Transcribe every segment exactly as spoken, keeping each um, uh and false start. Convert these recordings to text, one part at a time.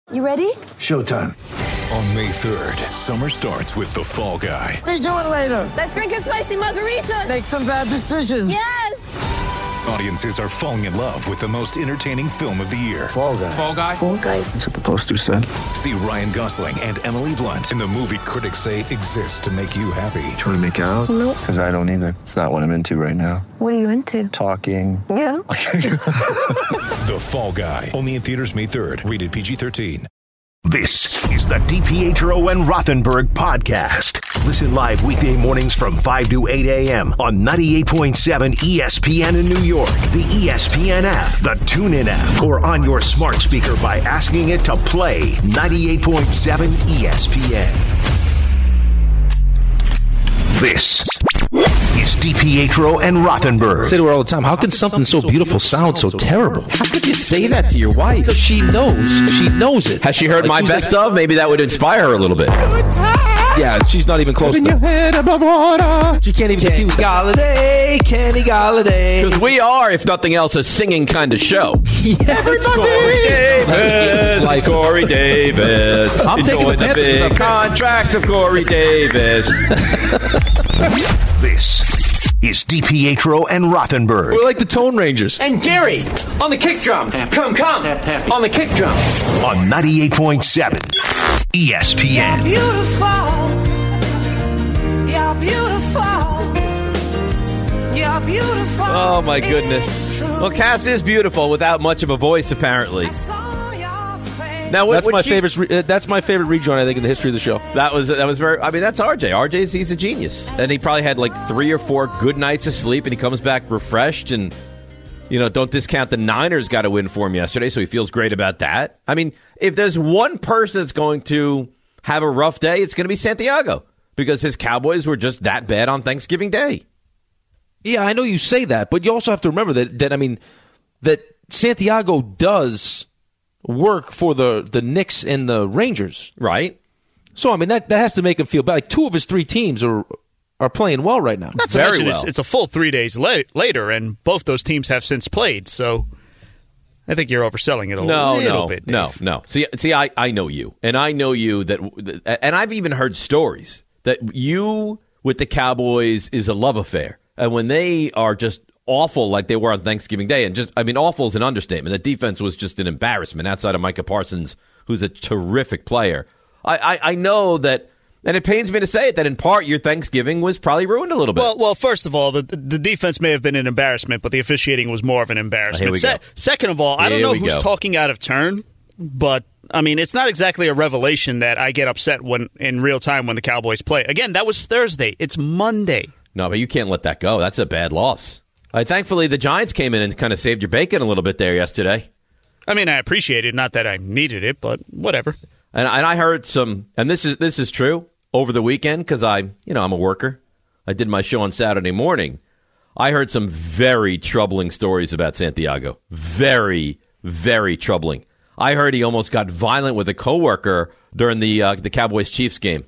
You ready? Showtime. On May third, summer starts with The Fall Guy. Let's do it later. Let's drink a spicy margarita. Make some bad decisions. Yes. Audiences are falling in love with the most entertaining film of the year. Fall Guy. Fall Guy? Fall guy. That's what the poster said. See Ryan Gosling and Emily Blunt in the movie critics say exists to make you happy. Trying to make it out? Nope. Because I don't either. It's not what I'm into right now. What are you into? Talking. Yeah. The Fall Guy. Only in theaters May third. Rated P G thirteen. This is the DiPietro and Rothenberg podcast. Listen live weekday mornings from five to eight a.m. on ninety-eight point seven E S P N in New York, the E S P N app, the TuneIn app, or on your smart speaker by asking it to play ninety-eight point seven E S P N. This is DiPietro and Rothenberg. I say to her all the time, how can something so beautiful sound so terrible? How could you say that to your wife? Because she knows. She knows it. Has she heard Like, my best of? Maybe that would inspire her a little bit. Yeah, she's not even close to your head above water. She can't even Kenny do that. Galladay, Kenny Galladay. Because we are, if nothing else, a singing kind of show. Yes. Corey Davis, Like- Corey Davis. I'm taking enjoying the the Panthers big without- contract of Corey Davis. This is DiPietro and Rothenberg. We're like the Tone Rangers. And Gary, on the kick drum. Come, come. On the kick drum. On ninety-eight point seven E S P N. Beautiful. You're beautiful. You're beautiful. Oh, my goodness. Well, Cass is beautiful without much of a voice, apparently. Now, what, That's what my she- favorite. Re- uh, that's my favorite rejoin, I think, in the history of the show. That was that was very. I mean, that's R J. R J's he's a genius, and he probably had like three or four good nights of sleep, and he comes back refreshed. And you know, don't discount the Niners got a win for him yesterday, so he feels great about that. I mean, if there's one person that's going to have a rough day, it's going to be Santiago because his Cowboys were just that bad on Thanksgiving Day. Yeah, I know you say that, but you also have to remember that, that I mean, that Santiago does work for the, the Knicks and the Rangers. Right. So, I mean, that, that has to make him feel bad. Like, two of his three teams are are playing well right now. Not to Very mention well. it's, it's a full three days la- later, and both those teams have since played, so I think you're overselling it a No, little no, bit, no, Dave. no. See, see, I, I know you, and I know you that, and I've even heard stories that you with the Cowboys is a love affair, and when they are just awful like they were on Thanksgiving Day, and just, I mean, awful is an understatement. The defense was just an embarrassment outside of Micah Parsons, who's a terrific player. I, I, I know that, and it pains me to say it, that in part your Thanksgiving was probably ruined a little bit. Well, well, first of all, the the defense may have been an embarrassment, but the officiating was more of an embarrassment. Here we Se- go. Second of all, I don't Here know we who's go. talking out of turn, but I mean, it's not exactly a revelation that I get upset when in real time when the Cowboys play. Again, that was Thursday. It's Monday. No, but you can't let that go. That's a bad loss. Uh, thankfully, the Giants came in and kind of saved your bacon a little bit there yesterday. I mean, I appreciate it. Not that I needed it, but whatever. And, and I heard some, and this is this is true, over the weekend, because I, you know, I'm a worker. I did my show on Saturday morning. I heard some very troubling stories about Santiago. Very, very troubling. I heard he almost got violent with a coworker during the uh, the Cowboys-Chiefs game.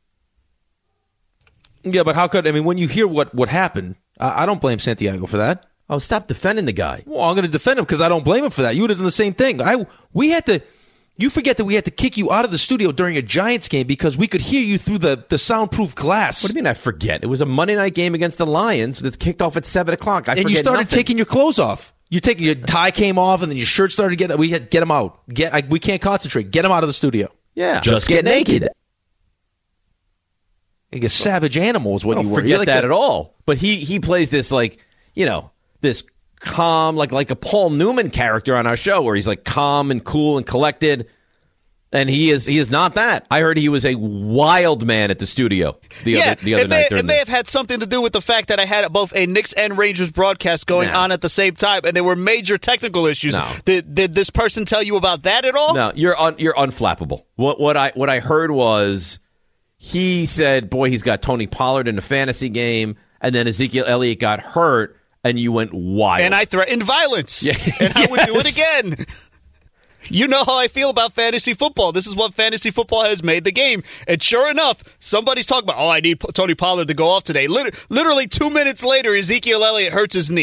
Yeah, but how could, I mean, when you hear what, what happened, I, I don't blame Santiago for that. Oh, stop defending the guy. Well, I'm going to defend him because I don't blame him for that. You would have done the same thing. I we had to. You forget that we had to kick you out of the studio during a Giants game because we could hear you through the, the soundproof glass. What do you mean I forget? It was a Monday night game against the Lions that kicked off at seven o'clock. I and forget you started nothing. taking your clothes off. You taking your tie came off, and then your shirt started getting. We had to get him out. Get I, we can't concentrate. Get him out of the studio. Yeah. Just get naked. Like a savage animal is what I you don't were. forget You're like that a- at all. But he he plays this like, you know, this calm, like like a Paul Newman character on our show where he's like calm and cool and collected. And he is he is not that. I heard he was a wild man at the studio the yeah, other the other it night. may, during it may the- have had something to do with the fact that I had both a Knicks and Rangers broadcast going No. on at the same time, and there were major technical issues. No. Did, did this person tell you about that at all? No, you're un, you're unflappable. What what I what I heard was he said, "Boy, he's got Tony Pollard in the fantasy game," and then Ezekiel Elliott got hurt, and you went wild. And I threatened violence, Yeah. and I would do it Yes. again. You know how I feel about fantasy football. This is what fantasy football has made the game. And sure enough, somebody's talking about, oh, I need P- Tony Pollard to go off today. Liter- literally two minutes later, Ezekiel Elliott hurts his knee.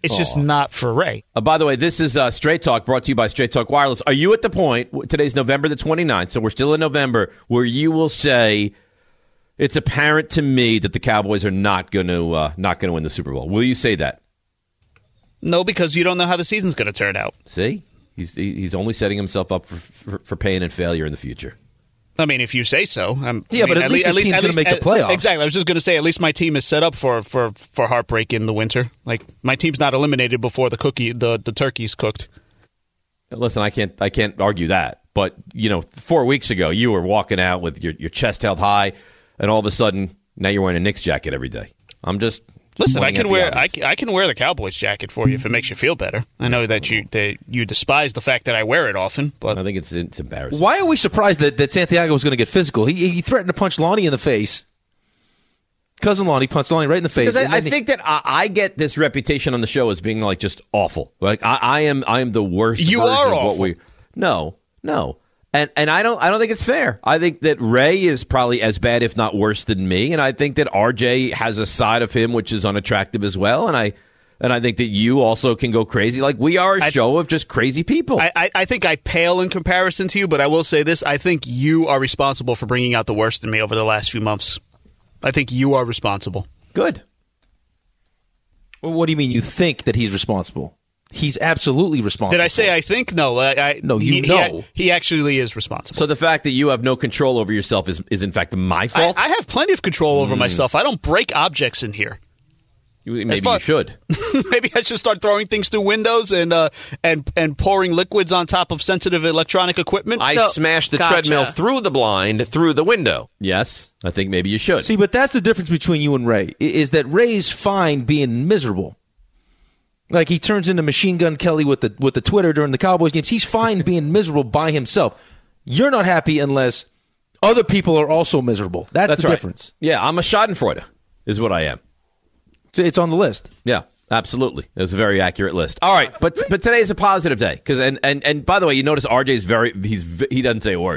It's Aww. just not for Ray. Uh, by the way, this is uh, Straight Talk, brought to you by Straight Talk Wireless. Are you at the point, today's November the twenty-ninth, so we're still in November, where you will say, it's apparent to me that the Cowboys are not going to uh, not going to win the Super Bowl? Will you say that? No, because you don't know how the season's going to turn out. See? He's he's only setting himself up for, for, for pain and failure in the future. I mean, if you say so. I'm, yeah, I mean, but at, at least, least his team's going to make the playoffs. Exactly. I was just going to say, at least my team is set up for, for, for heartbreak in the winter. Like, my team's not eliminated before the cookie, the, the turkey's cooked. Listen, I can't I can't argue that. But, you know, four weeks ago, you were walking out with your, your chest held high, and all of a sudden, now you're wearing a Knicks jacket every day. I'm just... Listen, I can wear I, I can wear the Cowboys jacket for you if it makes you feel better. I know that you that you despise the fact that I wear it often, but I think it's it's embarrassing. Why are we surprised that, that Santiago was going to get physical? He he threatened to punch Lonnie in the face. Cousin Lonnie punched Lonnie right in the face. Because I, I he, think that I, I get this reputation on the show as being like just awful. Like I, I am I am the worst. You version are of awful. What we, no, no. And and I don't I don't think it's fair. I think that Ray is probably as bad, if not worse, than me. And I think that R J has a side of him which is unattractive as well. And I and I think that you also can go crazy. Like we are a I, show of just crazy people. I, I, I think I pale in comparison to you, but I will say this: I think you are responsible for bringing out the worst in me over the last few months. I think you are responsible. Good. Well, what do you mean? You think that he's responsible? He's absolutely responsible. Did I say I think? No. I, I, no, you he, know. He, he actually is responsible. So the fact that you have no control over yourself is, is in fact, my fault? I, I have plenty of control over mm. myself. I don't break objects in here. You, maybe you should. Maybe I should start throwing things through windows and uh, and and pouring liquids on top of sensitive electronic equipment. I so, smashed the gotcha. treadmill through the blind, through the window. Yes, I think maybe you should. See, but that's the difference between you and Ray, is that Ray's fine being miserable. Like he turns into Machine Gun Kelly with the with the Twitter during the Cowboys games. He's fine being miserable by himself. You're not happy unless other people are also miserable. That's, That's the right. difference. Yeah, I'm a Schadenfreude, is what I am. It's, it's on the list. Yeah, absolutely. It was a very accurate list. All right, but but today is a positive day because and, and and by the way, you notice R J's very he's he doesn't say a word.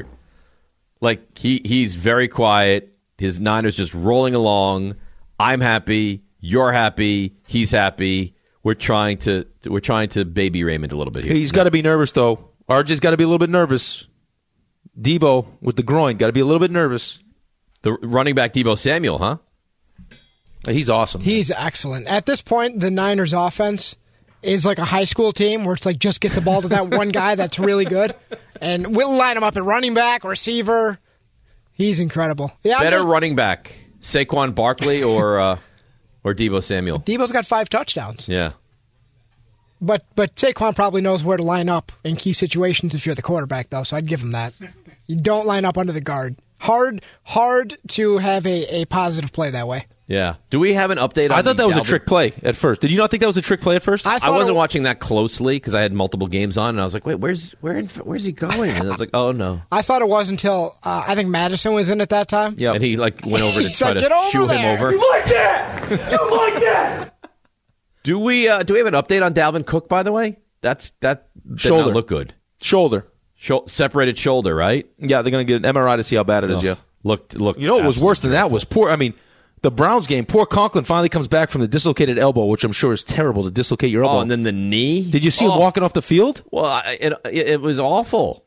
Like he he's very quiet. His Niners just rolling along. I'm happy. You're happy. He's happy. We're trying to we're trying to baby Raymond a little bit here. He's got to be nervous though. R J's got to be a little bit nervous. Debo with the groin got to be a little bit nervous. The running back Debo Samuel, huh? He's awesome. He's excellent. At this point, the Niners offense is like a high school team where it's like just get the ball to that one guy that's really good, and we'll line him up at running back, receiver. He's incredible. Yeah, better gonna... running back, Saquon Barkley or uh, or Debo Samuel. Debo's got five touchdowns. Yeah, but but Saquon probably knows where to line up in key situations if you're the quarterback, though. So I'd give him that. You don't line up under the guard. Hard hard to have a, a positive play that way. Yeah. Do we have an update on I thought that was Dalvin? a trick play at first. Did you not think that was a trick play at first? I, I wasn't it... watching that closely because I had multiple games on, and I was like, wait, where's where in, where's he going? And I was like, oh, no. I thought it was until uh, I think Madison was in at that time. Yeah. And he like went over to try like, to shoo him over. You like that? You like that? Do we uh, do we have an update on Dalvin Cook, by the way? That's That did shoulder. not look good. Shoulder. Sho- separated shoulder, right? Yeah, they're going to get an M R I to see how bad it is, oh, yeah. Looked, looked you know what was worse than dreadful. that was poor. I mean, the Browns game, poor Conklin finally comes back from the dislocated elbow, which I'm sure is terrible to dislocate your elbow. Oh, and then the knee? Did you see oh. him walking off the field? Well, I, it, it was awful.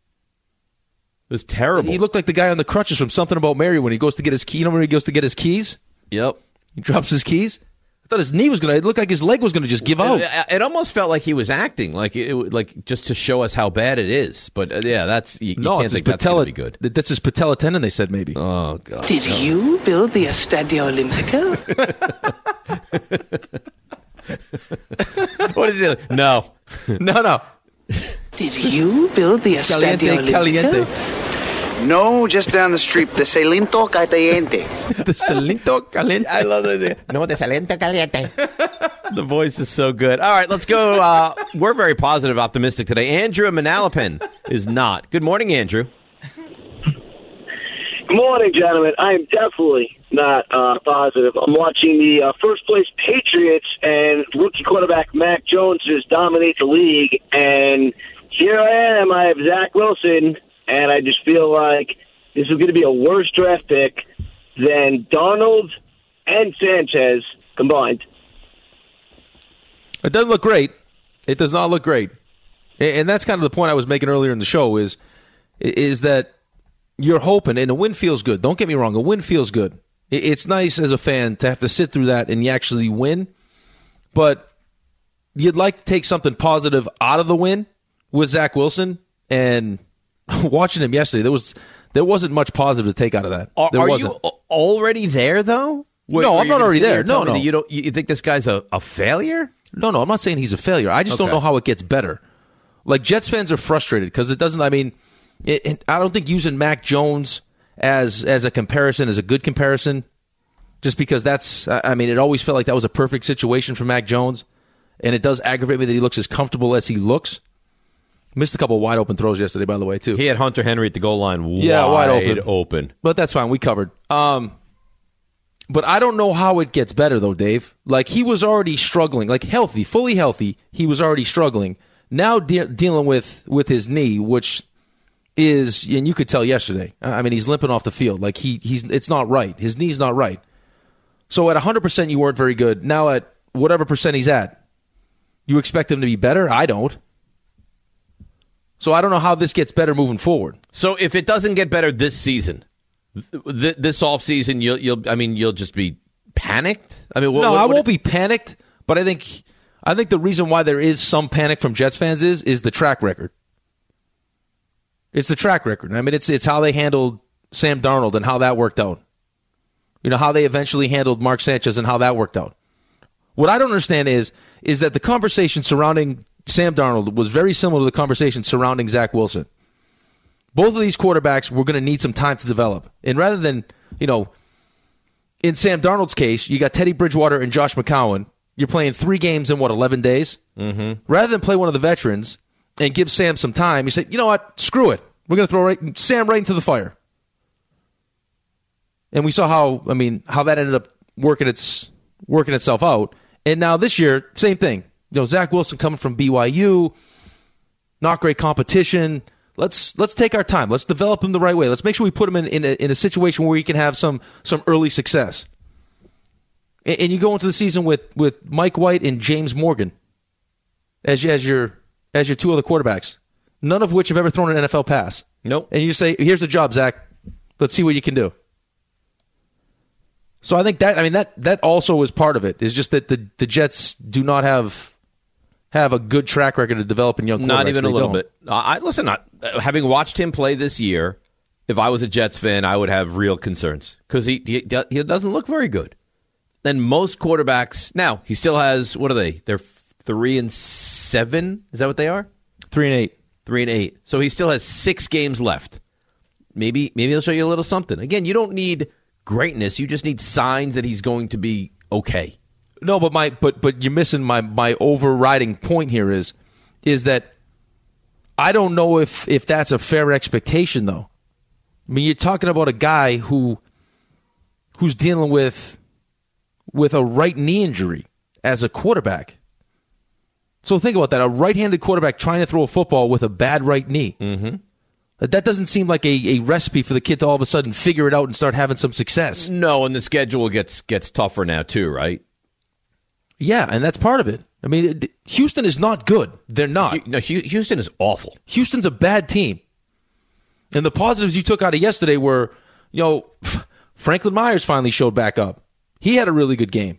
It was terrible. He looked like the guy on the crutches from Something About Mary when he goes to get his key. You know when he goes to get his keys? Yep. He drops his keys. I thought his knee was going to, it looked like his leg was going to just give out. It, it almost felt like he was acting, like it, like just to show us how bad it is. But uh, yeah, that's, you, you no, can't it's think his that's patella, going to be good. That's his patella tendon, they said maybe. Oh, God. Did no. you build the Estadio Olimpico? What is it? No. no, no. Did you build the Estadio Caliente, Olimpico? caliente. No, just down the street. The Salinto Caliente. The Salinto Caliente. I love that. No, the Salinto Caliente. The voice is so good. All right, let's go. Uh, we're very positive, optimistic today. Andrew in Manalapan is not. Good morning, Andrew. Good morning, gentlemen. I am definitely not uh, positive. I'm watching the uh, first-place Patriots, and rookie quarterback Mac Jones just dominate the league. And here I am. I have Zach Wilson. And I just feel like this is going to be a worse draft pick than Darnold and Sanchez combined. It doesn't look great. It does not look great. And that's kind of the point I was making earlier in the show is, is that you're hoping, and a win feels good. Don't get me wrong. A win feels good. It's nice as a fan to have to sit through that and you actually win. But you'd like to take something positive out of the win with Zach Wilson. And watching him yesterday, there was there wasn't much positive to take out of that. Are, there are wasn't. you already there, though? Where, no, where I'm not already there. No, no. You don't. You think this guy's a, a failure? No, no. I'm not saying he's a failure. I just Okay. don't know how it gets better. Like, Jets fans are frustrated because it doesn't, I mean, it, it, I don't think using Mac Jones as as a comparison is a good comparison, just because that's, I mean, it always felt like that was a perfect situation for Mac Jones, and it does aggravate me that he looks as comfortable as he looks. Missed a couple of wide open throws yesterday, by the way, too. He had Hunter Henry at the goal line wide, yeah, wide open. open. But that's fine. We covered. Um, but I don't know how it gets better, though, Dave. Like, he was already struggling. Like, healthy, fully healthy, he was already struggling. Now de- dealing with, with his knee, which is, and you could tell yesterday, I mean, he's limping off the field. Like, he he's it's not right. His knee's not right. So at one hundred percent, you weren't very good. Now at whatever percent he's at, you expect him to be better? I don't. So I don't know how this gets better moving forward. So if it doesn't get better this season, th- this offseason, you'll, you'll, I mean, you'll just be panicked? I mean, what, no, what, I what won't be panicked, but I think I think the reason why there is some panic from Jets fans is is the track record. It's the track record. I mean, it's it's how they handled Sam Darnold and how that worked out. You know, how they eventually handled Mark Sanchez and how that worked out. What I don't understand is is that the conversation surrounding Sam Darnold was very similar to the conversation surrounding Zach Wilson. Both of these quarterbacks were going to need some time to develop. And rather than, you know, in Sam Darnold's case, you got Teddy Bridgewater and Josh McCown. You're playing three games in, what, eleven days? Mm-hmm. Rather than play one of the veterans and give Sam some time, you say, you know what, screw it. We're going to throw right, Sam right into the fire. And we saw how, I mean, how that ended up working its working itself out. And now this year, same thing. You know, Zach Wilson coming from B Y U, not great competition. Let's let's take our time. Let's develop him the right way. Let's make sure we put him in, in, a, in a situation where he can have some some early success. And, and you go into the season with, with Mike White and James Morgan as as your as your two other quarterbacks, none of which have ever thrown an N F L pass. Nope. And you say, here's the job, Zach. Let's see what you can do. So I think that I mean that that also is part of it. Is just that the, the Jets do not have have a good track record of developing young quarterbacks. Not even a They little don't. bit. I listen. Not, having watched him play this year, if I was a Jets fan, I would have real concerns because he, he he doesn't look very good. And most quarterbacks now he still has what are they? They're three and seven. Is that what they are? Three and eight. Three and eight. So he still has six games left. Maybe maybe he'll show you a little something. Again, you don't need greatness. You just need signs that he's going to be okay. No, but my but but you're missing my, my overriding point here is is that I don't know if, if that's a fair expectation though. I mean, you're talking about a guy who who's dealing with with a right knee injury as a quarterback. So think about that, a right-handed quarterback trying to throw a football with a bad right knee. Mm-hmm. That doesn't seem like a, a recipe for the kid to all of a sudden figure it out and start having some success. No, and the schedule gets gets tougher now too, right? Yeah, and that's part of it. I mean, it, Houston is not good. They're not. No, Houston is awful. Houston's a bad team. And the positives you took out of yesterday were, you know, Franklin Myers finally showed back up. He had a really good game.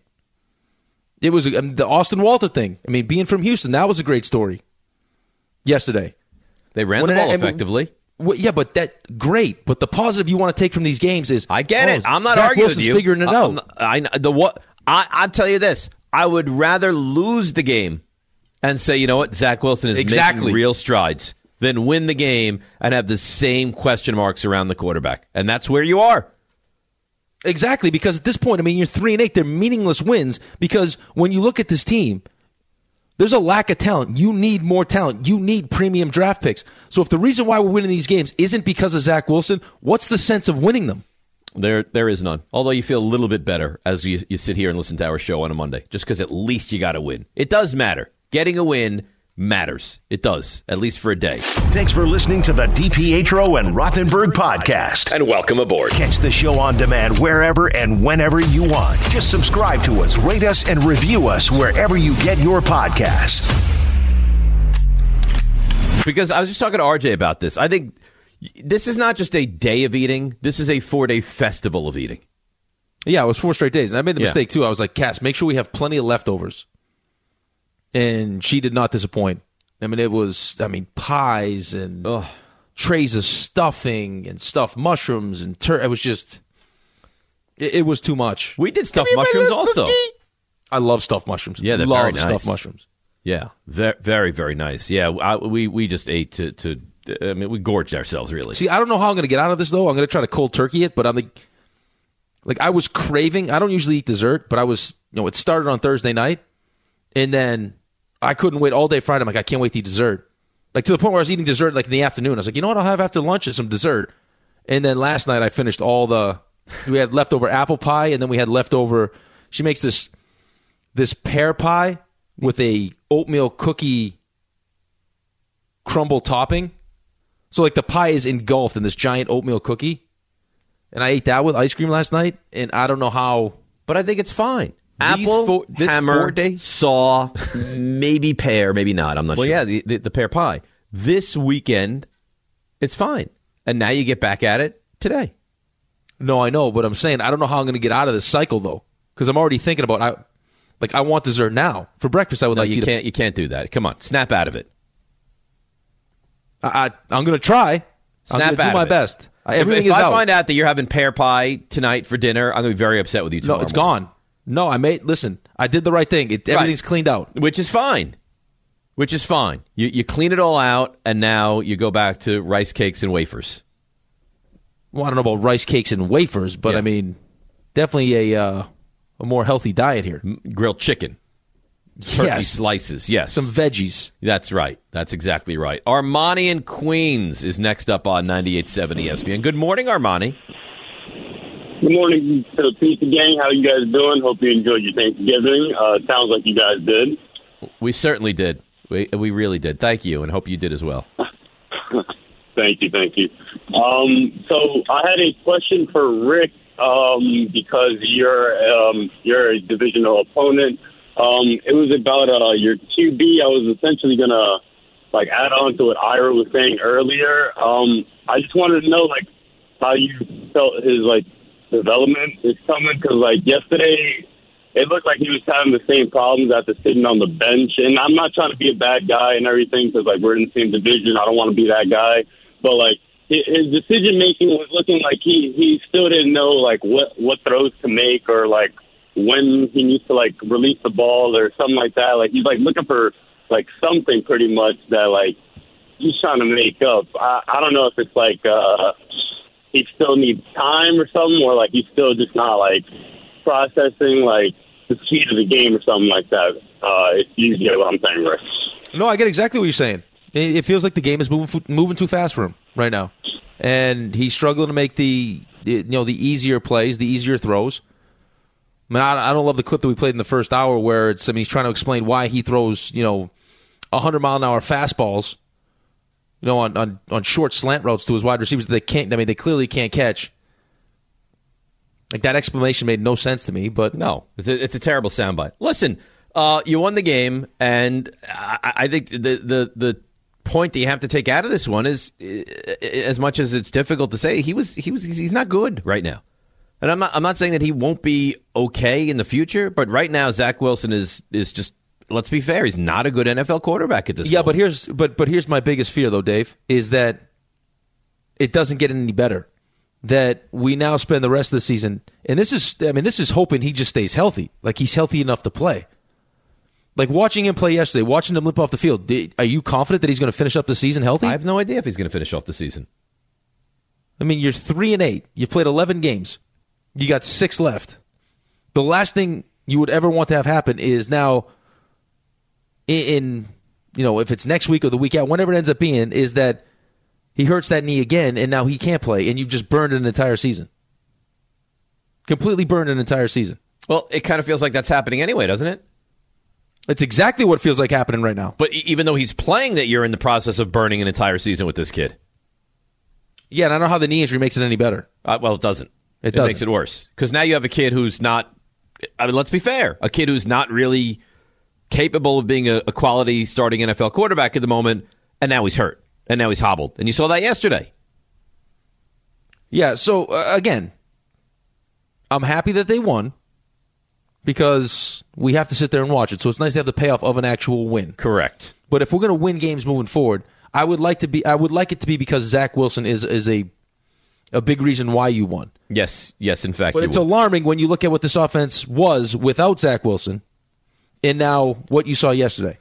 It was I mean, the Austin Walter thing. I mean, being from Houston, that was a great story yesterday. They ran When the ball it- effectively. Well, yeah, but that great. But the positive you want to take from these games is I get oh, it. I'm not Zach arguing Wilson's with you. figuring it I'm- out. I the what I I'll tell you this. I would rather lose the game and say, you know what, Zach Wilson is Exactly. making real strides than win the game and have the same question marks around the quarterback. And that's where you are. Exactly, because at this point, I mean, you're three and eight. They're meaningless wins because when you look at this team, there's a lack of talent. You need more talent. You need premium draft picks. So if the reason why we're winning these games isn't because of Zach Wilson, what's the sense of winning them? There, there is none. Although you feel a little bit better as you, you sit here and listen to our show on a Monday, just because at least you got to win. It does matter. Getting a win matters. It does, at least for a day. Thanks for listening to the DiPietro and Rothenberg podcast. And welcome aboard. Catch the show on demand wherever and whenever you want. Just subscribe to us, rate us, and review us wherever you get your podcasts. Because I was just talking to R J about this. I think this is not just a day of eating. This is a four-day festival of eating. Yeah, it was four straight days. And I made the Yeah. mistake, too. I was like, Cass, make sure we have plenty of leftovers. And she did not disappoint. I mean, it was, I mean, pies and Ugh. trays of stuffing and stuffed mushrooms. and tur- It was just, it, it was too much. We did stuffed mushrooms also. I love stuffed mushrooms. Yeah, they're love very nice. stuffed mushrooms. Yeah, very, very, very nice. Yeah, I, we we just ate to, to, I mean, we gorged ourselves, really. See, I don't know how I'm going to get out of this, though. I'm going to try to cold turkey it, but I'm like, like, I was craving, I don't usually eat dessert, but I was, you know, it started on Thursday night, and then I couldn't wait all day Friday. I'm like, I can't wait to eat dessert. Like, to the point where I was eating dessert, like, in the afternoon. I was like, you know what, I'll have after lunch is some dessert. And then last night I finished all the, we had leftover apple pie, and then we had leftover, she makes this, this pear pie with a oatmeal cookie crumble topping. So, like, the pie is engulfed in this giant oatmeal cookie. And I ate that with ice cream last night, and I don't know how. But I think it's fine. Apple, These four, this hammer, four day? saw, maybe pear, maybe not. I'm not Well, sure. yeah, the, the, the pear pie. This weekend, it's fine. And now you get back at it today. No, I know, but I'm saying I don't know how I'm going to get out of this cycle, though. Because I'm already thinking about, I, like, I want dessert now. For breakfast, I would No, like you to can't. You can't do that. Come on, snap out of it. I, I, I'm going to try. I'm Snap going to out do of my it. best. If, Everything if is I out. find out that you're having pear pie tonight for dinner, I'm going to be very upset with you tomorrow. No, it's morning. gone. No, I made. Listen, I did the right thing. It, everything's Right. cleaned out, which is fine. Which is fine. You you clean it all out, and now you go back to rice cakes and wafers. Well, I don't know about rice cakes and wafers, but Yeah. I mean, definitely a uh, a more healthy diet here. Grilled chicken, turkey Yes. slices, yes, Some veggies. That's right. That's exactly right. Armani in Queens is next up on ninety-eight point seven E S P N. Good morning, Armani. Good morning to the Pizza Gang. How you guys doing? Hope you enjoyed your Thanksgiving. Uh, sounds like you guys did. We certainly did. We we really did. Thank you, and hope you did as well. Thank you, thank you. Um, so I had a question for Rick um, because you're um, you're a divisional opponent. Um, it was about uh, your Q B. I was essentially gonna like add on to what Ira was saying earlier. Um, I just wanted to know like how you felt his like development is coming, because like yesterday it looked like he was having the same problems after sitting on the bench. And I'm not trying to be a bad guy and everything, because like we're in the same division. I don't want to be that guy, but like his decision making was looking like he he still didn't know like what what throws to make, or like when he needs to like release the ball or something like that. Like he's like looking for like something pretty much that like he's trying to make up. I, I don't know if it's like uh, he still needs time or something, or like he's still just not like processing like the speed of the game or something like that. Uh, if you get what I'm saying, Rick. No, I get exactly what you're saying. It, it feels like the game is moving moving too fast for him right now, and he's struggling to make the, the you know the easier plays, the easier throws. I mean, I, I don't love the clip that we played in the first hour where it's I mean he's trying to explain why he throws you know one hundred mile an hour fastballs, you know, on, on, on short slant routes to his wide receivers that they can't. I mean, they clearly can't catch. Like, that explanation made no sense to me, but no, it's a, it's a terrible soundbite. Listen, uh, you won the game, and I, I think the, the the point that you have to take out of this one is, as much as it's difficult to say, he was he was he's not good right now. And I'm not I'm not saying that he won't be okay in the future, but right now Zach Wilson is is just, let's be fair, he's not a good N F L quarterback at this yeah, moment. but here's but but here's my biggest fear though, Dave, is that it doesn't get any better. That we now spend the rest of the season, and this is, I mean, this is hoping he just stays healthy. Like, he's healthy enough to play. Like, watching him play yesterday, watching him limp off the field, are you confident that he's going to finish up the season healthy? I have no idea if he's going to finish off the season. I mean, you're three and eight. You've played eleven games. You got six left. The last thing you would ever want to have happen is now, in, in you know, if it's next week or the week out, whenever it ends up being, is that he hurts that knee again, and now he can't play, and you've just burned an entire season. Completely burned an entire season. Well, it kind of feels like that's happening anyway, doesn't it? It's exactly what feels like happening right now. But e- even though he's playing that, you're in the process of burning an entire season with this kid. Yeah, and I don't know how the knee injury makes it any better. Uh, well, it doesn't. It, it doesn't. makes it worse. Because now you have a kid who's not, I mean, let's be fair, a kid who's not really capable of being a, a quality starting N F L quarterback at the moment, and now he's hurt, and now he's hobbled. And you saw that yesterday. Yeah, so, uh, again, I'm happy that they won. Because we have to sit there and watch it. So it's nice to have the payoff of an actual win. Correct. But if we're going to win games moving forward, I would like to be I would like it to be because Zach Wilson is is a a big reason why you won. Yes, yes, in fact. But you it's would. alarming when you look at what this offense was without Zach Wilson and now what you saw yesterday.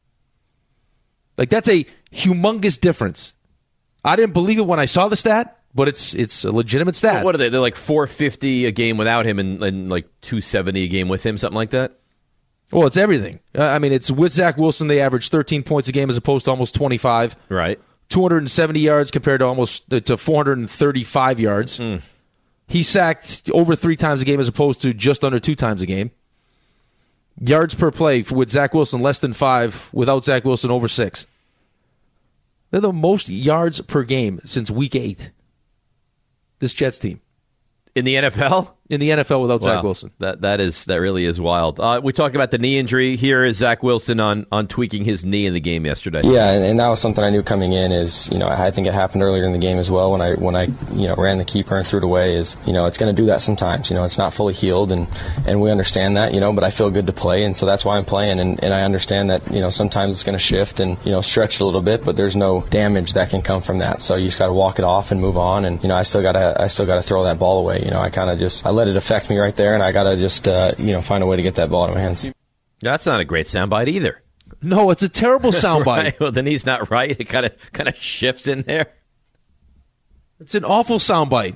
Like, that's a humongous difference. I didn't believe it when I saw the stat. But it's it's a legitimate stat. Well, what are they? They're like four fifty a game without him and, and like two seventy a game with him, something like that? Well, it's everything. Uh, I mean, it's with Zach Wilson, they average thirteen points a game as opposed to almost twenty-five. Right. two hundred seventy yards compared to almost uh, to four hundred thirty-five yards. Mm. He sacked over three times a game as opposed to just under two times a game. Yards per play with Zach Wilson, less than five. Without Zach Wilson, over six. They're the most yards per game since week eight. This Jets team. In the N F L? In the N F L without wow. Zach Wilson. That that is that really is wild. Uh, we talked about the knee injury. Here is Zach Wilson on, on tweaking his knee in the game yesterday. Yeah, and, and that was something I knew coming in. Is you know I think it happened earlier in the game as well when I when I you know ran the keeper and threw it away. Is you know it's going to do that sometimes. You know it's not fully healed and, and we understand that. You know, but I feel good to play, and so that's why I'm playing. And, and I understand that you know sometimes it's going to shift and you know stretch it a little bit, but there's no damage that can come from that. So you just got to walk it off and move on. And you know I still got to I still got to throw that ball away. You know I kind of just I let it affect me right there, and I got to just uh, you know find a way to get that ball in my hands. That's not a great soundbite either. No, it's a terrible soundbite. Right? Well, then he's not right. It kind of kind of shifts in there. It's an awful soundbite.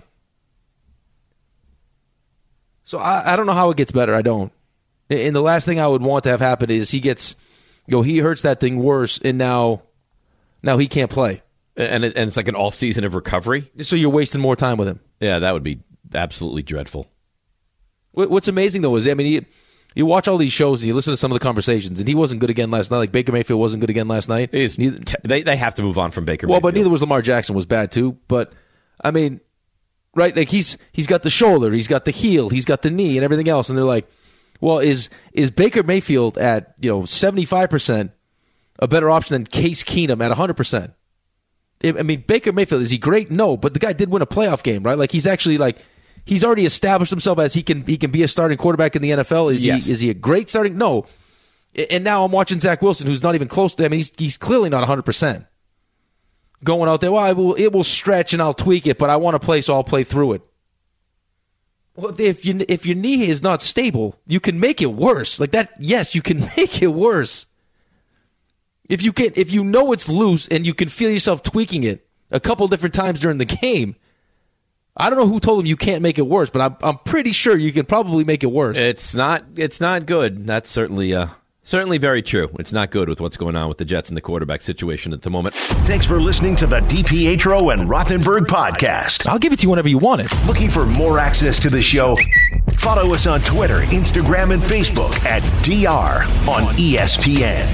So I, I don't know how it gets better. I don't. And the last thing I would want to have happen is he gets, you know, he hurts that thing worse, and now, now he can't play. And it, and it's like an off season of recovery. So you're wasting more time with him. Yeah, that would be absolutely dreadful. What's amazing, though, is, I mean, you, you watch all these shows and you listen to some of the conversations, and he wasn't good again last night. Like Baker Mayfield wasn't good again last night. Neither, they they have to move on from Baker well, Mayfield. Well, but neither was Lamar Jackson was bad, too. But, I mean, right, like he's he's got the shoulder, he's got the heel, he's got the knee and everything else. And they're like, well, is is Baker Mayfield at, you know, seventy-five percent a better option than Case Keenum at one hundred percent? I mean, Baker Mayfield, is he great? No, but the guy did win a playoff game, right? Like, he's actually, like, he's already established himself as he can he can be a starting quarterback in the N F L. Is yes. he is he a great starting? No. And now I'm watching Zach Wilson, who's not even close to, I mean, he's, he's clearly not one hundred percent. Going out there, well, I will, it will stretch and I'll tweak it, but I want to play, so I'll play through it. Well, if you if your knee is not stable, you can make it worse. Like that, yes, you can make it worse. If you can, if you know it's loose and you can feel yourself tweaking it a couple different times during the game, I don't know who told him you can't make it worse, but I'm I'm pretty sure you can probably make it worse. It's not it's not good. That's certainly uh, certainly very true. It's not good with what's going on with the Jets and the quarterback situation at the moment. Thanks for listening to the DiPietro and Rothenberg podcast. I'll give it to you whenever you want it. Looking for more access to the show? Follow us on Twitter, Instagram, and Facebook at D R on E S P N.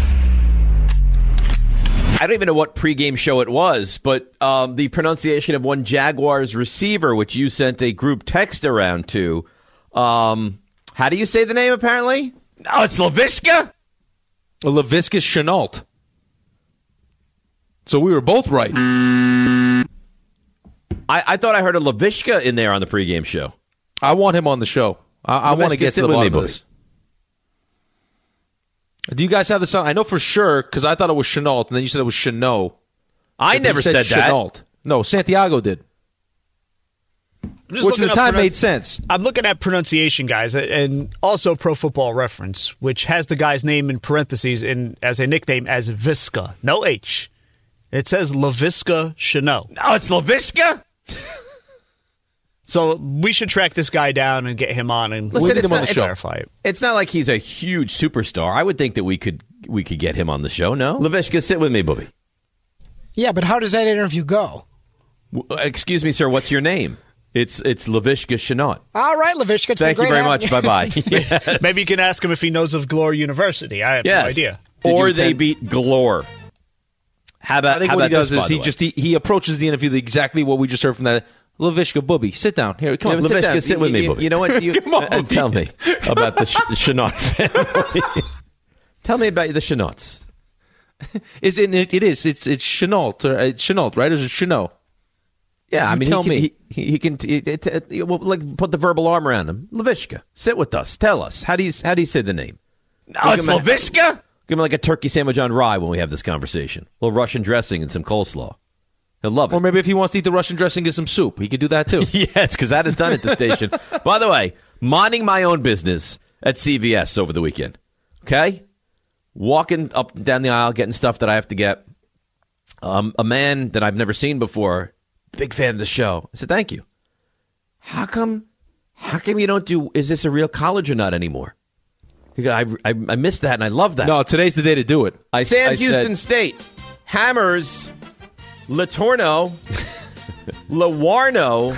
I don't even know what pregame show it was, but um, the pronunciation of one Jaguars receiver, which you sent a group text around to, um, how do you say the name, apparently? Oh, it's Laviska? Laviska Shenault. So we were both right. I, I thought I heard a Laviska in there on the pregame show. I want him on the show. I, I want to get to the bottom of this. Do you guys have the sound? I know for sure because I thought it was Shenault, and then you said it was Chenault. I never said, said that. Shenault. No, Santiago did. Which at the time made sense. I'm looking at pronunciation, guys, and also Pro Football Reference, which has the guy's name in parentheses in as a nickname as Viska. No H. It says Laviska Shenault. No, it's Laviska? So we should track this guy down and get him on and Listen, we'll get him not, on the show. Verify it. It's not like he's a huge superstar. I would think that we could we could get him on the show. No, Laviska, sit with me, Booby. Yeah, but how does that interview go? W- excuse me, sir. What's your name? It's it's Laviska Shenault. All right, Laviska. Thank you very much. Bye bye. Yes. Maybe you can ask him if he knows of Glore University. I have yes. no idea. Or they beat Glore. How about, I think how what about he does this, is he just he, he approaches the interview exactly what we just heard from that Laviska Booby. Sit down here. Come yeah, on, Laviska, sit, down. sit with me, you, Booby. You know what? You, Come on, uh, tell me about the Sh- Shenault family. Tell me about the Chenaults. Is it? It is. It's it's Chenault. Or it's Chenault, right? Or is it Chenault? Yeah, I you mean, tell he can, me. He, he, he can he, it, it, well, like put the verbal arm around him. Laviska, sit with us. Tell us how do you how do you say the name? Oh, it's Laviska. Give him like a turkey sandwich on rye when we have this conversation. A little Russian dressing and some coleslaw. He'll love it. Or maybe if he wants to eat the Russian dressing and some soup, he can do that too. Yes, because that is done at the station. By the way, minding my own business at C V S over the weekend. Okay, walking up and down the aisle, getting stuff that I have to get. Um, a man that I've never seen before. Big fan of the show. I said, thank you. How come how come you don't do Is This a Real College or Not anymore? He goes, I, I, I missed that and I love that. No, today's the day to do it. I, Sam I Houston said, State, Hammers, Latorno, Lawarno,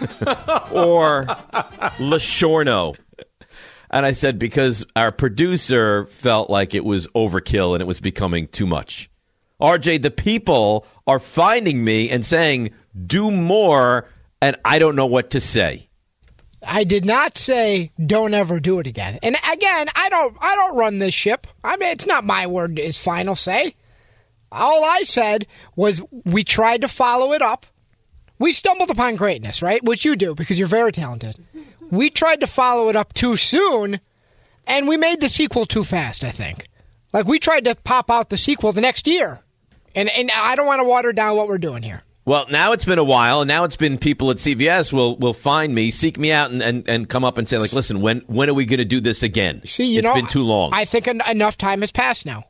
or Lashorno. And I said, because our producer felt like it was overkill and it was becoming too much. R J, the people are finding me and saying, do more, and I don't know what to say. I did not say don't ever do it again. And again, I don't I don't run this ship. I mean, it's not my word is final say. All I said was we tried to follow it up. We stumbled upon greatness, right? Which you do because you're very talented. We tried to follow it up too soon, and we made the sequel too fast, I think. Like, we tried to pop out the sequel the next year. And and I don't want to water down what we're doing here. Well, now it's been a while, and now it's been people at C V S will will find me, seek me out, and, and, and come up and say, like, listen, when when are we going to do this again? See, you it's know, been too long. I think en- enough time has passed now.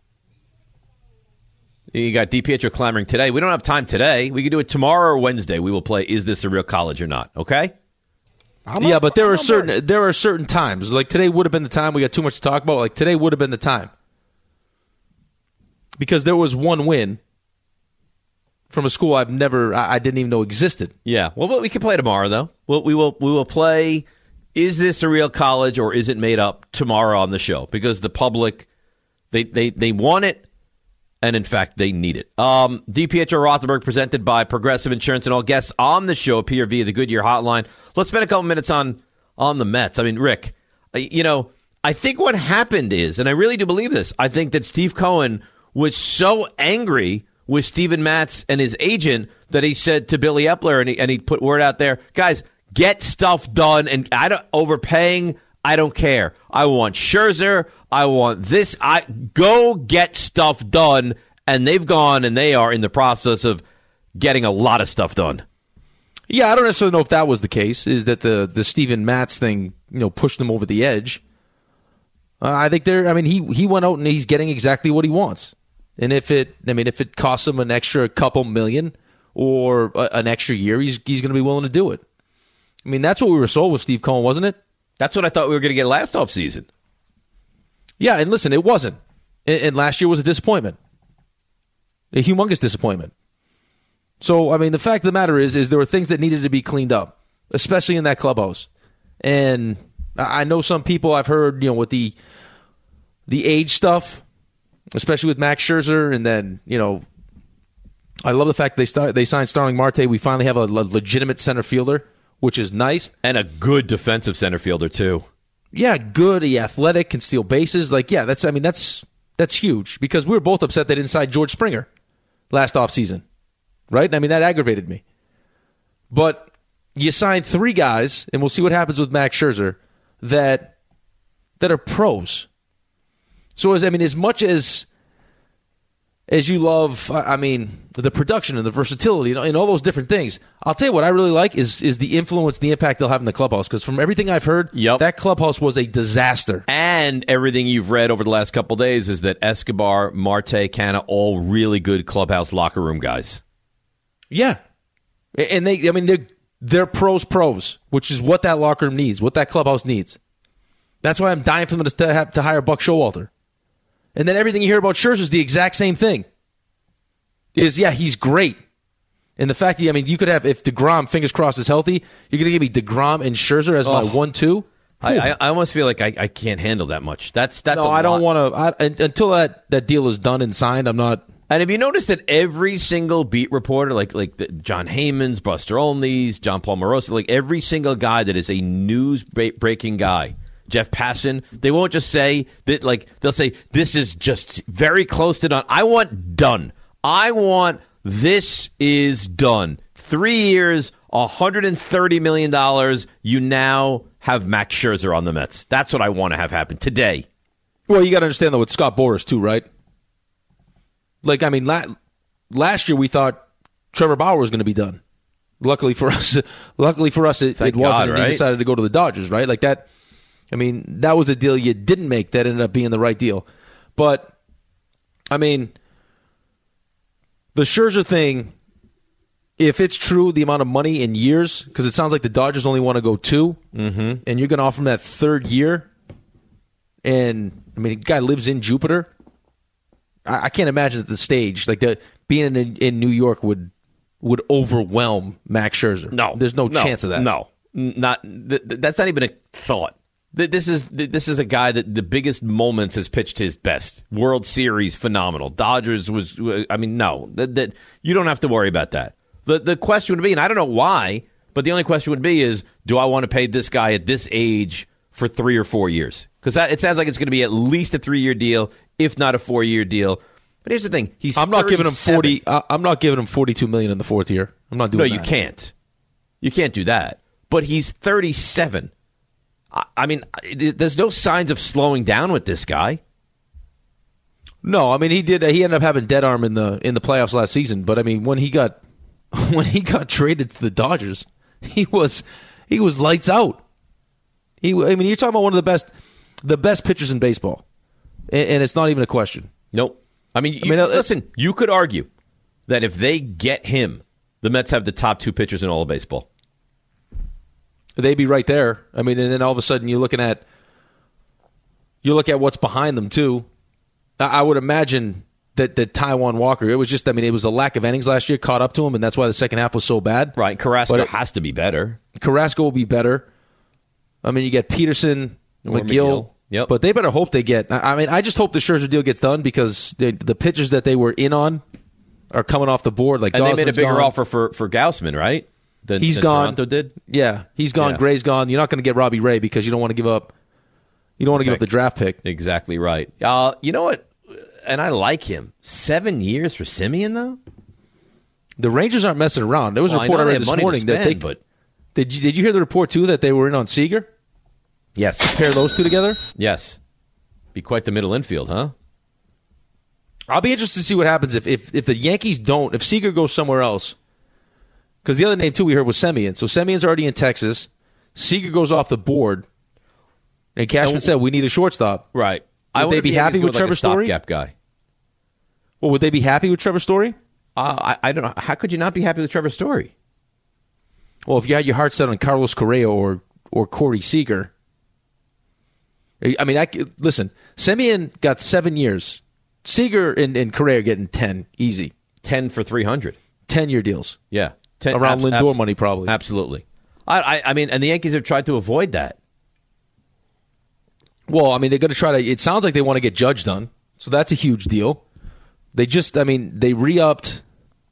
You got DiPietro clamoring today. We don't have time today. We can do it tomorrow or Wednesday. We will play Is This a Real College or Not? Okay? I'm yeah, on, but there I'm are certain board. there are certain times. Like today would have been the time. We got too much to talk about. Like today would have been the time. Because there was one win from a school I've never, I, I didn't even know existed. Yeah. Well, we can play tomorrow, though. We'll, we will we will play Is This a Real College or Is It Made Up tomorrow on the show. Because the public, they, they, they want it, and in fact, they need it. Um, DiPietro Rothenberg presented by Progressive Insurance, and all guests on the show appear via the Goodyear hotline. Let's spend a couple minutes on, on the Mets. I mean, Rick, you know, I think what happened is, and I really do believe this, I think that Steve Cohen was so angry with Steven Matz and his agent that he said to Billy Epler, and he, and he put word out there, guys, get stuff done, and I don't overpaying, I don't care. I want Scherzer, I want this, I go get stuff done, and they've gone and they are in the process of getting a lot of stuff done. Yeah, I don't necessarily know if that was the case, is that the, the Steven Matz thing, you know, pushed them over the edge. Uh, I think they're, I mean, he, he went out and he's getting exactly what he wants. And if it, I mean, if it costs him an extra couple million or a, an extra year, he's he's going to be willing to do it. I mean, that's what we were sold with Steve Cohen, wasn't it? That's what I thought we were going to get last offseason. Yeah, and listen, it wasn't. And, and last year was a disappointment, a humongous disappointment. So, I mean, the fact of the matter is, is there were things that needed to be cleaned up, especially in that clubhouse. And I know some people I've heard, you know, with the the age stuff, especially with Max Scherzer, and then, you know, I love the fact they start, they signed Starling Marte. We finally have a, a legitimate center fielder, which is nice. And a good defensive center fielder, too. Yeah, good, he athletic, can steal bases. Like, yeah, that's, I mean, that's that's huge, because we were both upset they didn't sign George Springer last offseason, right? I mean, that aggravated me. But you signed three guys, and we'll see what happens with Max Scherzer, that that are pros. So, as I mean, as much as as you love, I mean, the production and the versatility and, and all those different things, I'll tell you what I really like is is the influence, the impact they'll have in the clubhouse. Because from everything I've heard, yep. that clubhouse was a disaster. And everything you've read over the last couple of days is that Escobar, Marte, Canna, all really good clubhouse locker room guys. Yeah, and they, I mean, they're they're pros, pros, which is what that locker room needs, what that clubhouse needs. That's why I'm dying for them to have to hire Buck Showalter. And then everything you hear about Scherzer is the exact same thing. Is, yeah, he's great. And the fact that, I mean, you could have, if DeGrom, fingers crossed, is healthy, you're going to give me DeGrom and Scherzer as my Oh. one two? I, I, I almost feel like I, I can't handle that much. That's that's no, a I don't lot. want to. Until that, that deal is done and signed, I'm not. And have you noticed that every single beat reporter, like like the, John Heyman's, Buster Olney's, John Paul Morosi, like every single guy that is a news breaking guy, Jeff Passan, they won't just say that, like, they'll say, this is just very close to done. I want done. I want this is done. Three years, one hundred thirty million dollars. You now have Max Scherzer on the Mets. That's what I want to have happen today. Well, you got to understand, though, with Scott Boras, too, right? Like, I mean, la- last year we thought Trevor Bauer was going to be done. Luckily for us, luckily for us, it, it wasn't. God, And right? he decided to go to the Dodgers, right? Like that. I mean, that was a deal you didn't make that ended up being the right deal. But, I mean, the Scherzer thing, if it's true, the amount of money in years, because it sounds like the Dodgers only want to go two, mm-hmm. and you're going to offer him that third year, and, I mean, the guy lives in Jupiter. I, I can't imagine at the stage, like, the, being in, in New York would would overwhelm Max Scherzer. No. There's no, no chance of that. No. Not th- th- That's not even a thought. Th- This is th- this is a guy that the biggest moments has pitched his best. World Series, phenomenal. Dodgers was, I mean, no. That, that you don't have to worry about that. The the question would be, and I don't know why, but the only question would be is, do I want to pay this guy at this age for three or four years? Because it sounds like it's going to be at least a three-year deal, if not a four-year deal. But here's the thing: he's I'm not giving him thirty-seven. forty. I, I'm not giving him forty-two million in the fourth year. I'm not doing. No, that. you can't. You can't do that. But he's thirty-seven. I, I mean, there's no signs of slowing down with this guy. No, I mean he did. He ended up having dead arm in the in the playoffs last season. But I mean, when he got when he got traded to the Dodgers, he was he was lights out. He, I mean, you're talking about one of the best the best pitchers in baseball, and, and it's not even a question. Nope. I mean, you, I mean, uh, listen, you could argue that if they get him, the Mets have the top two pitchers in all of baseball. They'd be right there. I mean, and then all of a sudden you're looking at you look at what's behind them too. I, I would imagine that that Taijuan Walker. It was just, I mean, it was a lack of innings last year caught up to him, and that's why the second half was so bad. Right, Carrasco But it- has to be better. Carrasco will be better. I mean, you get Peterson, Or McGill. McGill. Yep. But they better hope they get. I I mean, I just hope the Scherzer deal gets done because the, the pitchers that they were in on are coming off the board. Like And they made a Gosman's bigger gone. offer for, for Gausman, right? Than, He's than gone. Toronto did? Yeah, he's gone. Yeah. Gray's gone. You're not going to get Robbie Ray because you don't want to give up. You don't want to give up the draft pick. Exactly right. Uh, you know what? And I like him. Seven years for Simeon, though? The Rangers aren't messing around. There was Well, a I report know I they read have this money to morning that they. spend, but- Did you did you hear the report too that they were in on Seager? Yes. Pair those two together. Yes. Be quite the middle infield, huh? I'll be interested to see what happens if if, if the Yankees don't, if Seager goes somewhere else. Because the other name, too, we heard was Semien. So Semien's already in Texas. Seager goes off the board. And Cashman And- said, we need a shortstop. Right. Would I they wonder be if the happy Yankees with go like Trevor a Story? stopgap guy. Well, would they be happy with Trevor Story? Uh, I, I don't know. How could you not be happy with Trevor Story? Well, if you had your heart set on Carlos Correa or or Corey Seager. I mean, I, listen, Semien got seven years. Seager and, and Correa are getting ten, easy. ten for three hundred. ten-year deals. Yeah. ten, Around abs- Lindor abs- money, probably. Absolutely. I, I, I mean, and the Yankees have tried to avoid that. Well, I mean, they're going to try to. It sounds like they want to get Judge done, so that's a huge deal. They just, I mean, they re-upped.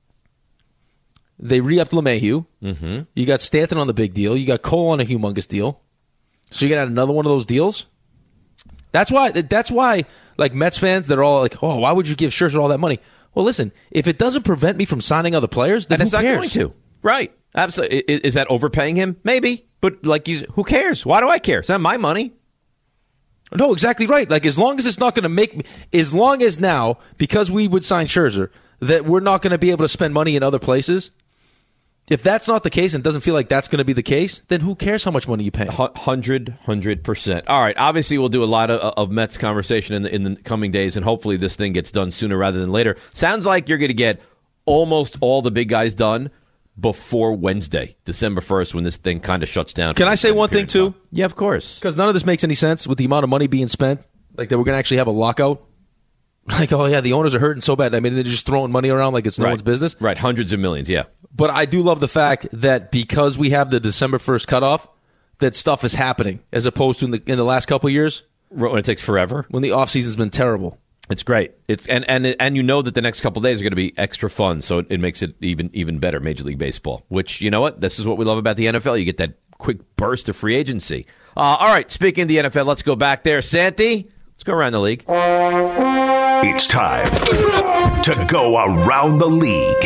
They re-upped LeMahieu. Mm-hmm. You got Stanton on the big deal. You got Cole on a humongous deal. So you got another one of those deals. That's why. That's why. Like Mets fans, they're all like, "Oh, why would you give Scherzer all that money?" Well, listen, if it doesn't prevent me from signing other players, then And it's who not cares? going to. Right. Absolutely. Is, is that overpaying him? Maybe. But like, you, who cares? Why do I care? It's not my money. No, exactly right. Like, as long as it's not going to make me, as long as now, because we would sign Scherzer, that we're not going to be able to spend money in other places. If that's not the case and doesn't feel like that's going to be the case, then who cares how much money you pay? Hundred, hundred percent. All right. Obviously, we'll do a lot of, of Mets conversation in the, in the coming days, and hopefully this thing gets done sooner rather than later. Sounds like you're going to get almost all the big guys done before Wednesday, December first, when this thing kind of shuts down. Can I say one thing, too? Yeah, of course. Because none of this makes any sense with the amount of money being spent. Like, that we're going to actually have a lockout. Like, oh, yeah, the owners are hurting so bad. I mean, they're just throwing money around like it's no right. one's business. Right, hundreds of millions, yeah. But I do love the fact that because we have the December first cutoff, that stuff is happening as opposed to in the, in the last couple of years. When it takes forever. When the offseason's been terrible. It's great. It's and, and and you know that the next couple of days are going to be extra fun, so it, it makes it even even better, Major League Baseball, which, you know what? This is what we love about the N F L. You get that quick burst of free agency. Uh, all right, speaking of the N F L, let's go back there. Santi, let's go around the league. It's time to go around the league.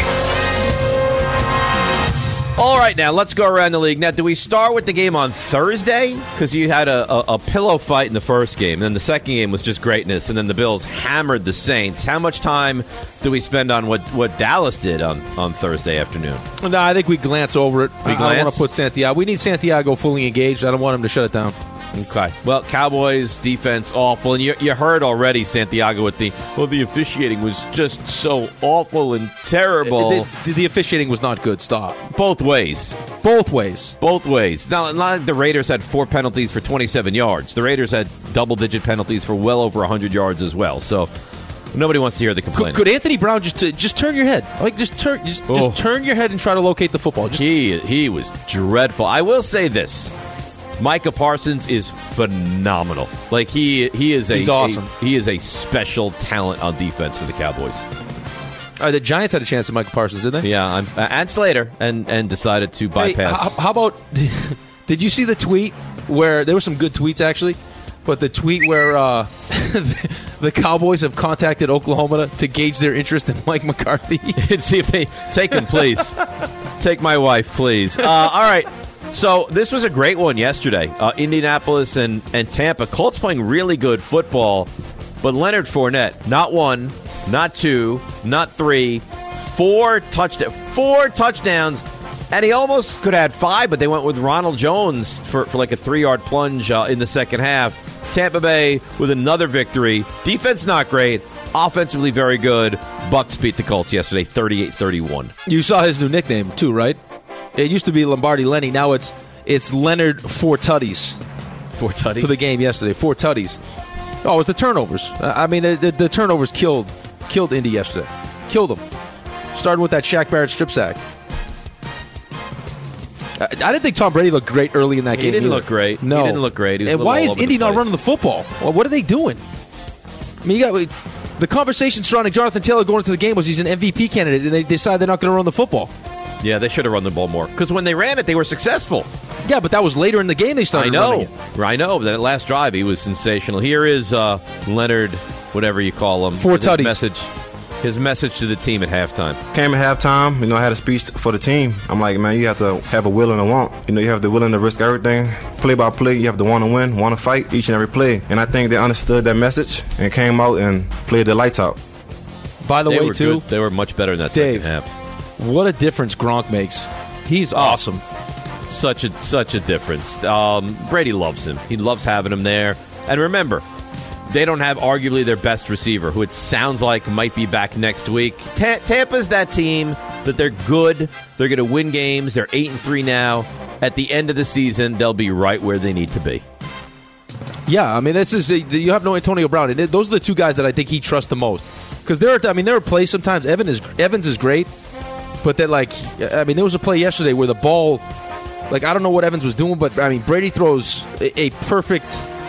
All right, now let's go around the league. Now, do we start with the game on Thursday? Because you had a, a, a pillow fight in the first game, and then the second game was just greatness, and then the Bills hammered the Saints. How much time do we spend on what, what Dallas did on, on Thursday afternoon? No, I think we glance over it. We I, glance? I don't want to put Santiago. We need Santiago fully engaged. I don't want him to shut it down. Okay. Well, Cowboys defense awful, and you, you heard already Santiago with the well, the officiating was just so awful and terrible. The, the, the officiating was not good. Stop. Both ways. Both ways. Both ways. Now, not like the Raiders had four penalties for twenty-seven yards. The Raiders had double-digit penalties for well over one hundred yards as well. So nobody wants to hear the complaint. Could, could Anthony Brown just uh, just turn your head? Like just turn just, Oh. just turn your head and try to locate the football. Just, he he was dreadful. I will say this. Micah Parsons is phenomenal. Like he he is a He's awesome. a- he is a special talent on defense for the Cowboys. Uh, the Giants had a chance at Micah Parsons, didn't they? Yeah, I'm, uh, and Slater, and and decided to bypass. Hey, how, how about? Did you see the tweet where there were some good tweets actually, but the tweet where uh, the Cowboys have contacted Oklahoma to, to gauge their interest in Mike McCarthy and see if they take him, please. Take my wife, please. Uh, all right. So this was a great one yesterday. Uh, Indianapolis and, and Tampa. Colts playing really good football, but Leonard Fournette, not one, not two, not three, four touchdowns, four touchdowns, and he almost could have had five, but they went with Ronald Jones for, for like a three-yard plunge uh, in the second half. Tampa Bay with another victory. Defense not great. Offensively very good. Bucks beat the Colts yesterday, thirty-eight thirty-one. You saw his new nickname too, right? It used to be Lombardi Lenny. Now it's it's Leonard Four Tutties. Four Tutties? For the game yesterday. Four Tutties. Oh, it was the turnovers. Uh, I mean, the, the, the turnovers killed killed Indy yesterday. Killed them. Starting with that Shaq Barrett strip sack. I, I didn't think Tom Brady looked great early in that He game. didn't either. look great. No. He didn't look great. He was And a why little is all over Indy the not place. running the football? Well, what are they doing? I mean, you got the conversation surrounding Jonathan Taylor going into the game was he's an M V P candidate, and they decide they're not going to run the football. Yeah, they should have run the ball more. Because when they ran it, they were successful. Yeah, but that was later in the game they started I know. running it. I know. That last drive, he was sensational. Here is uh, Leonard, whatever you call him. Four his tutties. message, his message to the team at halftime. Came at halftime, you know, I had a speech for the team. I'm like, man, you have to have a will and a want. You know, you have the willing to risk everything. Play by play, you have to want to win, want to fight each and every play. And I think they understood that message and came out and played their lights out. By the they way, were too, good. They were much better in that Dave, second half. What a difference Gronk makes. He's awesome. Such a such a difference. Um, Brady loves him. He loves having him there. And remember, they don't have arguably their best receiver, who it sounds like might be back next week. Ta- Tampa's that team that they're good. They're going to win games. They're eight and three now. At the end of the season, they'll be right where they need to be. Yeah, I mean, this is a, you have no Antonio Brown, and it, those are the two guys that I think he trusts the most. Because there are, I mean, there are plays sometimes. Evan is Evans is great, but that like, I mean, there was a play yesterday where the ball, like, I don't know what Evans was doing, but I mean, Brady throws a, a perfect,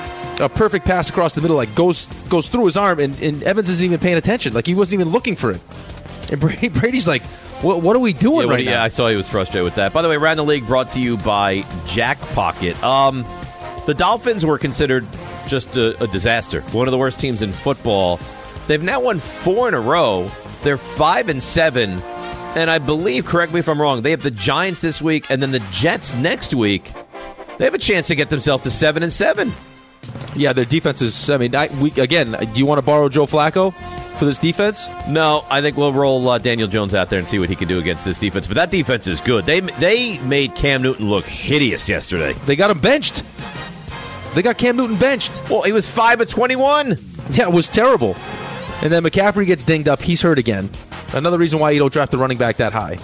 a perfect pass across the middle, like goes goes through his arm, and, and Evans isn't even paying attention, like he wasn't even looking for it. And Brady, Brady's like, what what are we doing yeah, right yeah, now? I saw he was frustrated with that. By the way, Around the League brought to you by Jack Pocket. Um, the Dolphins were considered just a, a disaster. One of the worst teams in football. They've now won four in a row. They're five and seven, and I believe, correct me if I'm wrong, they have the Giants this week, and then the Jets next week. They have a chance to get themselves to seven and seven. Yeah, their defense is. I mean, I, we, again, do you want to borrow Joe Flacco for this defense? No, I think we'll roll uh, Daniel Jones out there and see what he can do against this defense. But that defense is good. They they made Cam Newton look hideous yesterday. They got him benched. They got Cam Newton benched. Well, he was five of twenty-one. Yeah, it was terrible. And then McCaffrey gets dinged up. He's hurt again. Another reason why you don't draft the running back that high.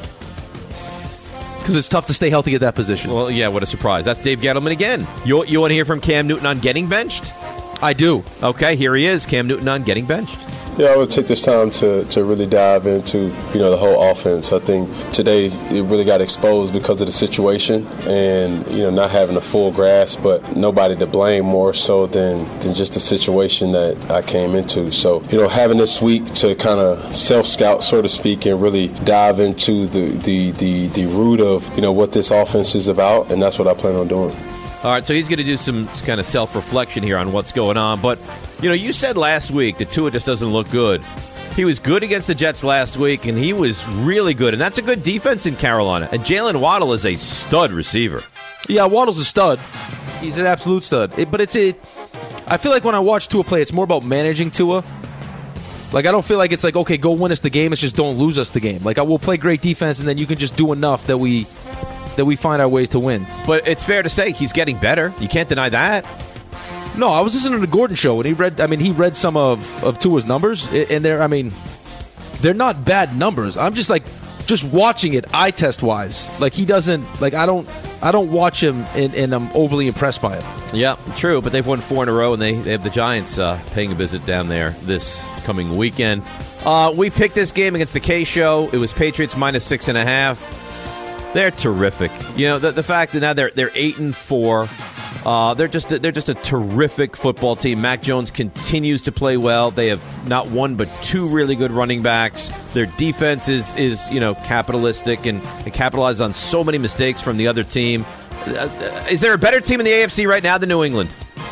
Because it's tough to stay healthy at that position. Well, yeah, what a surprise. That's Dave Gettleman again. You, you want to hear from Cam Newton on getting benched? I do. Okay, here he is, Cam Newton on getting benched. Yeah, I would take this time to, to really dive into, you know, the whole offense. I think today it really got exposed because of the situation and, you know, not having a full grasp, but nobody to blame more so than, than just the situation that I came into. So, you know, having this week to kind of self-scout, so to speak, and really dive into the, the, the, the root of, you know, what this offense is about, and that's what I plan on doing. All right, so he's going to do some kind of self-reflection here on what's going on. But, you know, you said last week that Tua just doesn't look good. He was good against the Jets last week, and he was really good. And that's a good defense in Carolina. And Jalen Waddle is a stud receiver. Yeah, Waddle's a stud. He's an absolute stud. It, but it's a, I feel like when I watch Tua play, it's more about managing Tua. Like, I don't feel like it's like, okay, go win us the game. It's just don't lose us the game. Like, I will play great defense, and then you can just do enough that we... that we find our ways to win. But it's fair to say he's getting better. You can't deny that. No, I was listening to the Gordon show, and he read. I mean, he read some of, of Tua's numbers, and they're. I mean, they're not bad numbers. I'm just like, just watching it, eye test wise. Like he doesn't. Like I don't. I don't watch him, and, and I'm overly impressed by it. Yeah, true. But they've won four in a row, and they, they have the Giants uh, paying a visit down there this coming weekend. Uh, we picked this game against the K Show. It was Patriots minus six and a half. They're terrific. You know, the, the fact that now they're they're eight and four. Uh, they're just they're just a terrific football team. Mac Jones continues to play well. They have not one but two really good running backs. Their defense is is you know capitalistic and, and capitalizes on so many mistakes from the other team. Uh, is there a better team in the A F C right now than New England?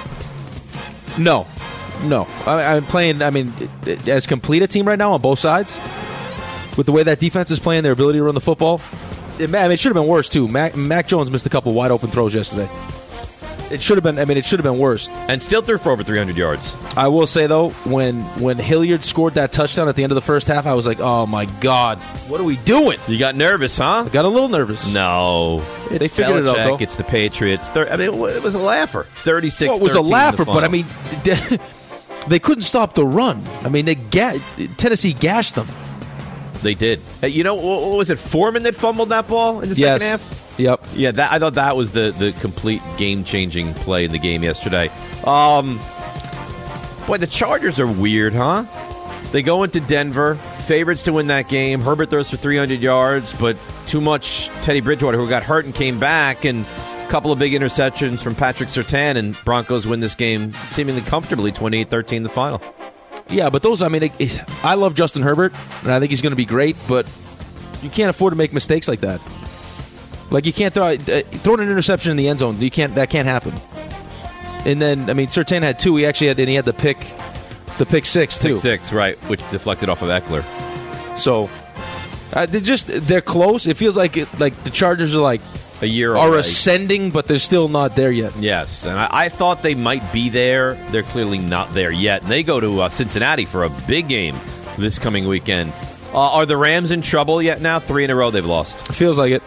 No, no. I, I'm playing. I mean, as complete a team right now on both sides with the way that defense is playing, their ability to run the football. It, I mean, it should have been worse too. Mac, Mac Jones missed a couple wide open throws yesterday. It should have been. I mean, it should have been worse. And still threw for over three hundred yards. I will say though, when when Hilliard scored that touchdown at the end of the first half, I was like, "Oh my God, what are we doing?" You got nervous, huh? I got a little nervous. No, it's they figured Belichick, it out. Though. It's the Patriots. Thir- I mean, it was a laugher. Thirty-six. Well, it was a laugher, but I mean, they couldn't stop the run. I mean, they ga- Tennessee gashed them. They did. Hey, you know, what was it, Foreman that fumbled that ball in the yes. second half? Yep. Yeah, that, I thought that was the, the complete game-changing play in the game yesterday. Um, boy, the Chargers are weird, huh? They go into Denver, favorites to win that game. Herbert throws for three hundred yards, but too much Teddy Bridgewater, who got hurt and came back, and a couple of big interceptions from Patrick Surtain, and Broncos win this game seemingly comfortably, twenty-eight thirteen the final. Yeah, but those, I mean, it, it, I love Justin Herbert, and I think he's going to be great, but you can't afford to make mistakes like that. Like, you can't throw, uh, throw an interception in the end zone. You can't. That can't happen. And then, I mean, Surtain had two. He actually had, and he had the pick, the pick six, too. Pick six, right, which deflected off of Eckler. So, uh, they're just, they're close. It feels like it, like the Chargers are like, a year are away. ascending, but they're still not there yet. Yes, and I, I thought they might be there. They're clearly not there yet. And they go to uh, Cincinnati for a big game this coming weekend. Uh, are the Rams in trouble yet now? Three in a row they've lost. It feels like it.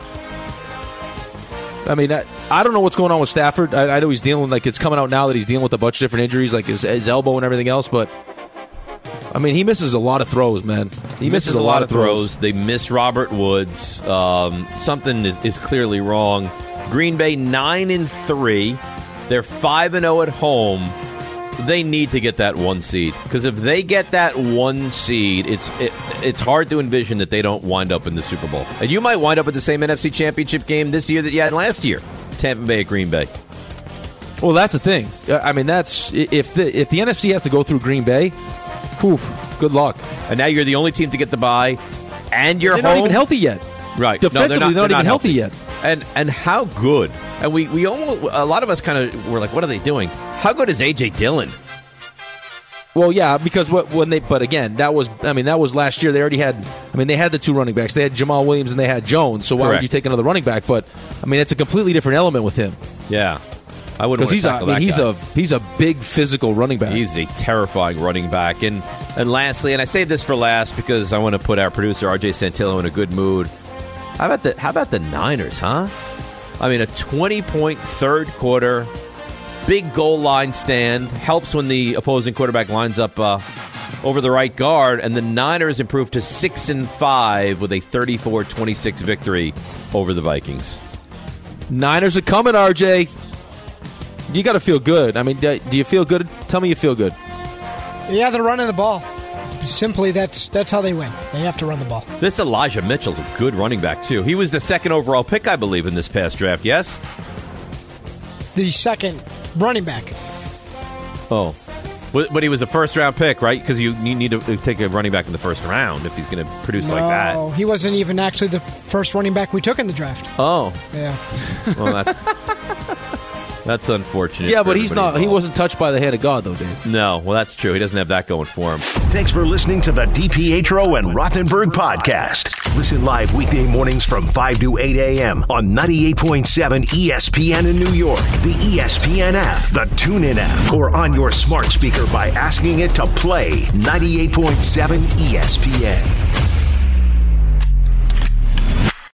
I mean, I, I don't know what's going on with Stafford. I, I know he's dealing, like, it's coming out now that he's dealing with a bunch of different injuries, like his, his elbow and everything else, but I mean, he misses a lot of throws, man. He, he misses, misses a lot, lot of throws. throws. They miss Robert Woods. Um, something is, is clearly wrong. Green Bay nine and three. They're five and zero at home. They need to get that one seed because if they get that one seed, it's it, it's hard to envision that they don't wind up in the Super Bowl. And you might wind up at the same N F C Championship game this year that you had last year. Tampa Bay at Green Bay. Well, that's the thing. I mean, that's if the if the N F C has to go through Green Bay. Oof, good luck. And now you're the only team to get the bye, and you're they're home. not even healthy yet. Right. Defensively, no, they're not, they're not they're even not healthy. healthy yet. And and how good? And we, we almost a lot of us kind of were like, what are they doing? How good is A J Dillon? Well, yeah, because what when they but again, that was I mean that was last year. They already had I mean they had the two running backs. They had Jamal Williams and they had Jones. So why Correct. would you take another running back? But I mean it's a completely different element with him. Yeah. I wouldn't because he's a, I mean, that he's guy. a he's a big physical running back. He's a terrifying running back. And and lastly, and I saved this for last because I want to put our producer R J Santillo in a good mood. How about the how about the Niners, huh? I mean, a twenty-point third quarter, big goal line stand helps when the opposing quarterback lines up uh, over the right guard, and the Niners improved to six and five with a thirty-four twenty-six victory over the Vikings. Niners are coming, R J. You got to feel good. I mean, do you feel good? Tell me you feel good. Yeah, they're running the ball. simply that's that's how they win. They have to run the ball. This Elijah Mitchell's a good running back, too. He was the second overall pick, I believe, in this past draft, yes? The second running back. Oh. But he was a first-round pick, right? Because you, you need to take a running back in the first round if he's going to produce no, like that. No, he wasn't even actually the first running back we took in the draft. Oh. Yeah. Well, that's... That's unfortunate. Yeah, but he's not. Involved. He wasn't touched by the hand of God, though, Dave. No, well, that's true. He doesn't have that going for him. Thanks for listening to the DiPietro and Rothenberg podcast. Listen live weekday mornings from five to eight a.m. on ninety-eight point seven E S P N in New York, the E S P N app, the TuneIn app, or on your smart speaker by asking it to play ninety-eight point seven E S P N.